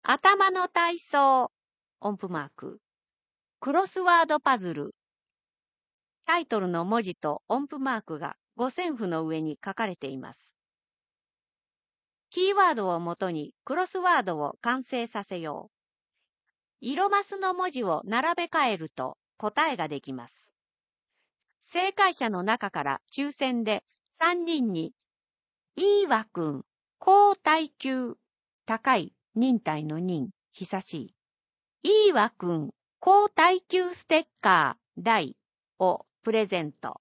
頭の体操、音符マーク。クロスワードパズル。タイトルの文字と音符マークが五線譜の上に書かれています。キーワードをもとにクロスワードを完成させよう。色マスの文字を並べ替えると答えができます。正解者の中から抽選で3人に、いいわくん、高耐久、高い、忍耐の忍、久しい。いいわくん、高耐久ステッカー、大をプレゼント。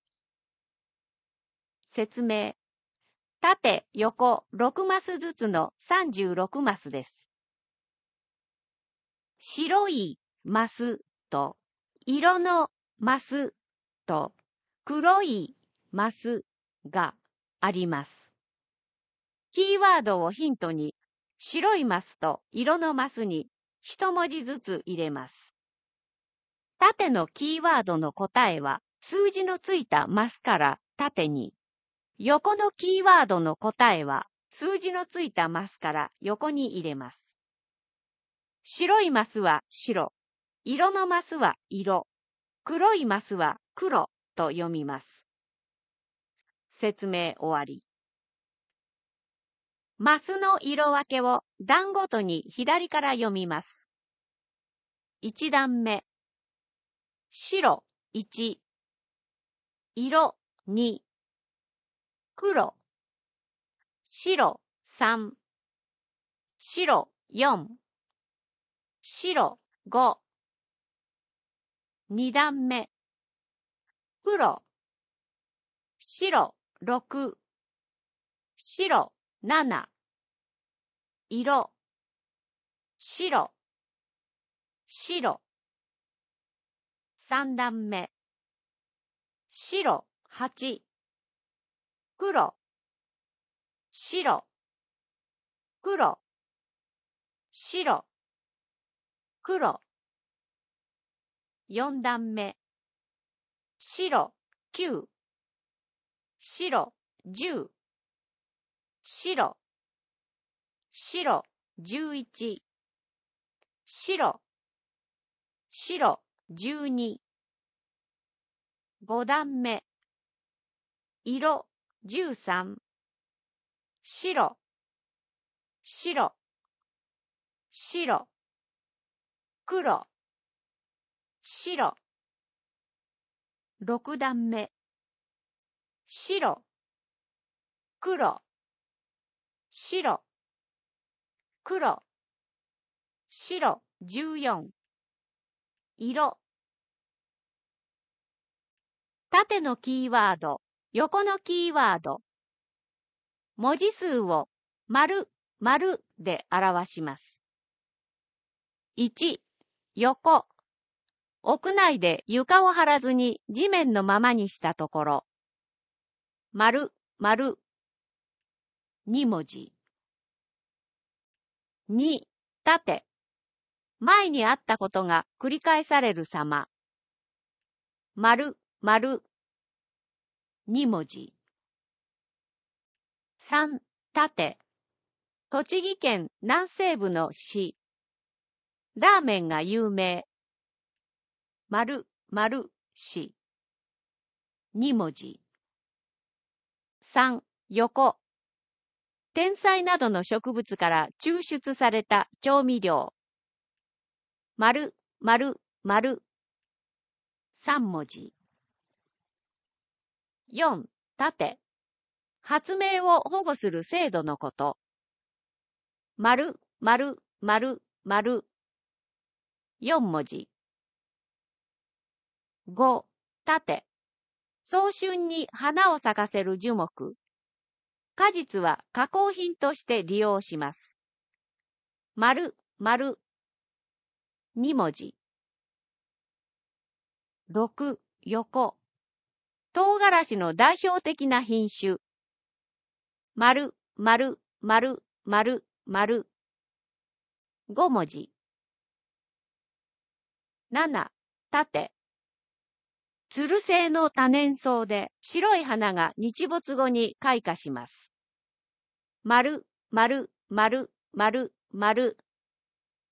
説明。縦、横、6マスずつの36マスです。白いマスと色のマスと黒いマスがあります。キーワードをヒントに白いマスと色のマスに一文字ずつ入れます。縦のキーワードの答えは数字のついたマスから縦に、横のキーワードの答えは数字のついたマスから横に入れます。白いマスは白、色のマスは色、黒いマスは黒と読みます。説明終わり。マスの色分けを段ごとに左から読みます。1段目、白1、色2、黒、白3、白4、白5。2段目、黒、白6、白7、色、白、白。3段目、白8、黒、白、黒、白、黒。4段目、白9、白10、白、白11、白、白12。5段目、色13、白、白、白、黒、白。6段目、白、黒、白、黒、白14。色。縦のキーワード、横のキーワード。文字数を丸、丸で表します。1、横。屋内で床を張らずに地面のままにしたところ。丸、丸。2文字。2、縦。前にあったことが繰り返される様。丸、丸。2文字。3、縦。栃木県南西部の市。ラーメンが有名。丸、丸、市。2文字。3、横。天菜などの植物から抽出された調味料。丸、丸、丸。3文字。4、縦。発明を保護する制度のこと。丸、丸、丸、丸。4文字。5、縦。早春に花を咲かせる樹木。果実は加工品として利用します。丸、丸。2文字。6、横。唐辛子の代表的な品種。丸、丸、丸、丸、丸。5文字。7、縦。つる性の多年草で白い花が日没後に開花します。丸、丸、丸、丸、丸。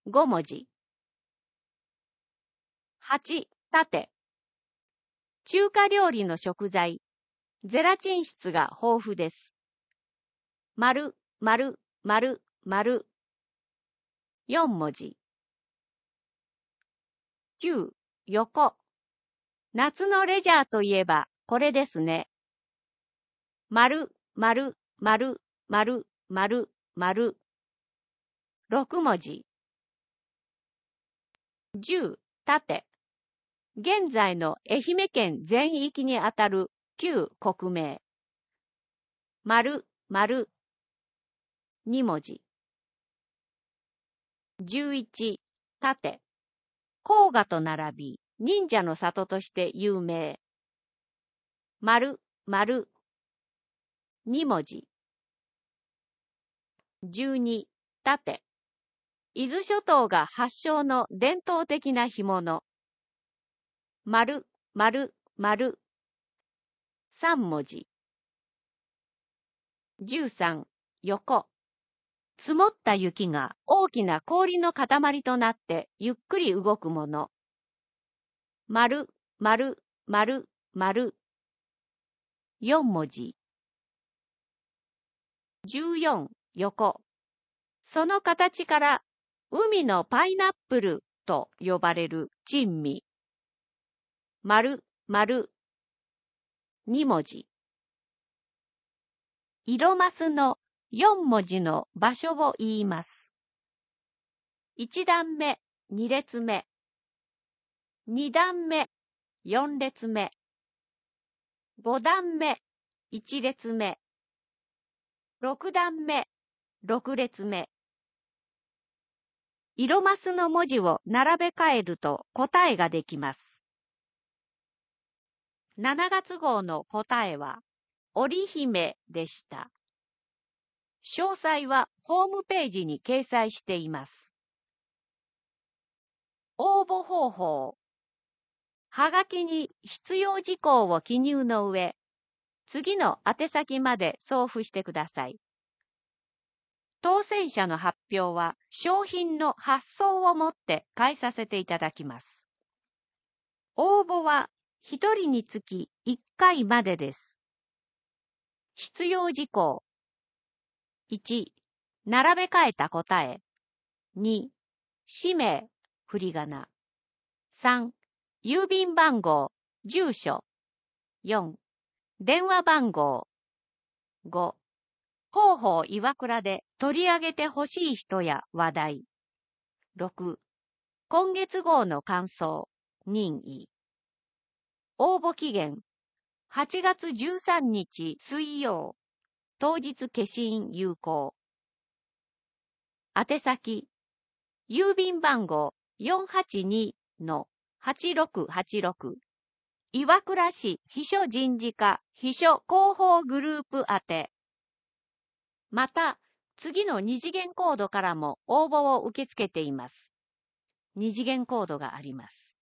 5文字。8、縦。中華料理の食材、ゼラチン質が豊富です。丸、丸、丸、丸。4文字。9、横。夏のレジャーといえばこれですね。丸、丸、丸、丸、丸、丸。6文字。10、縦。現在の愛媛県全域にあたる旧国名。丸、丸。2文字。11、縦。黄河と並び、忍者の里として有名。丸、丸。2文字。12、縦。伊豆諸島が発祥の伝統的な干物。丸、丸、丸。3文字。13、横。積もった雪が大きな氷の塊となってゆっくり動くもの。丸、丸、丸、丸。4文字。14、横。その形から海のパイナップルと呼ばれる珍味。丸、丸。2文字。色マスの4文字の場所を言います。1段目、2列目。2段目、4列目。5段目、1列目。6段目、6列目。色マスの文字を並べ替えると答えができます。7月号の答えは、織姫でした。詳細はホームページに掲載しています。応募方法。はがきに必要事項を記入の上、次の宛先まで送付してください。当選者の発表は商品の発送をもって返させていただきます。応募は1人につき1回までです。必要事項。1、並べ替えた答え。2、氏名、振り仮名。3、郵便番号、住所。4、電話番号。5、広報岩倉で取り上げてほしい人や話題。6、今月号の感想、任意。応募期限、8月13日水曜。当日消印有効。宛先、郵便番号 482-8686 岩倉市秘書人事課秘書広報グループ宛て。また、次の二次元コードからも応募を受け付けています。二次元コードがあります。